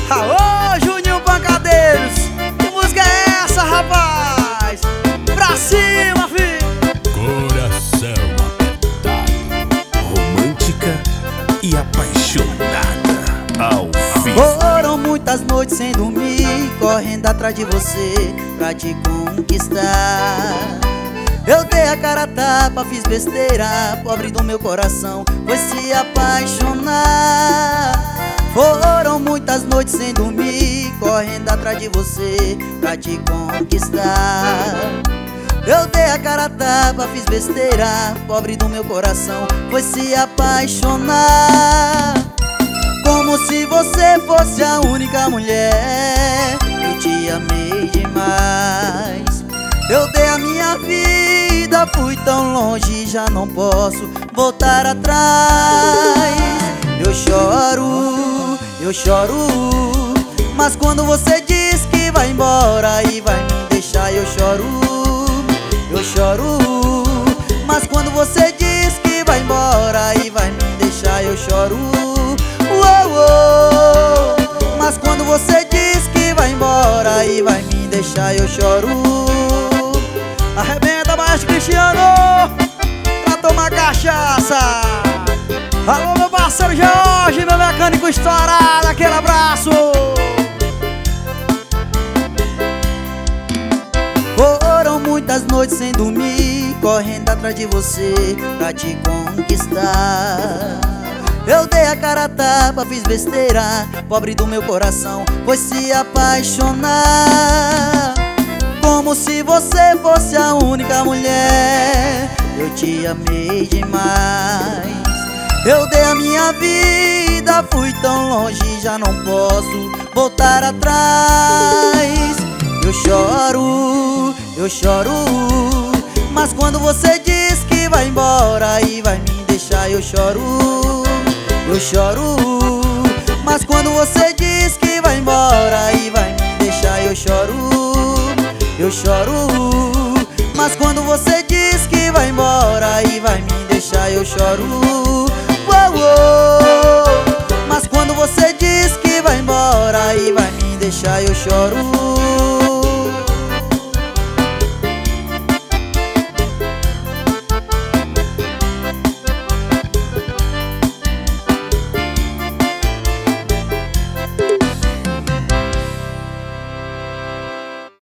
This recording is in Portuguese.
Alô, Juninho Pancadeiros, que música é essa, rapaz? Pra cima, filho! Coração apertado, romântica e apaixonada ao fim. Foram muitas noites sem dormir, correndo atrás de você pra te conquistar. Eu dei a cara a tapa, fiz besteira, pobre do meu coração foi se apaixonar. Foram muitas noites sem dormir, correndo atrás de você pra te conquistar. Eu dei a cara a tapa, fiz besteira, pobre do meu coração foi se apaixonar. Como se você fosse a única mulher, eu te amei demais. Eu dei a minha vida, fui tão longe, já não posso voltar atrás. Eu choro, mas quando você diz que vai embora e vai me deixar, eu choro, mas quando você diz que vai embora e vai me deixar, eu choro. Mas quando você diz que vai embora e vai me deixar, eu choro. Arrebenta, Maestro Cristiano, pra tomar cachaça. Alô, meu parceiro Jorge, meu mecânico estourado, aquele abraço. Foram muitas noites sem dormir, correndo atrás de você pra te conquistar. Eu dei a cara a tapa, fiz besteira, pobre do meu coração foi se apaixonar. Como se você fosse a única mulher, eu te amei demais. Eu dei a minha vida, fui tão longe, já não posso voltar atrás. Eu choro, mas quando você diz que vai embora e vai me deixar, eu choro, mas quando você diz que vai embora e vai me deixar, eu choro, mas quando você diz que vai embora e vai me deixar, eu choro.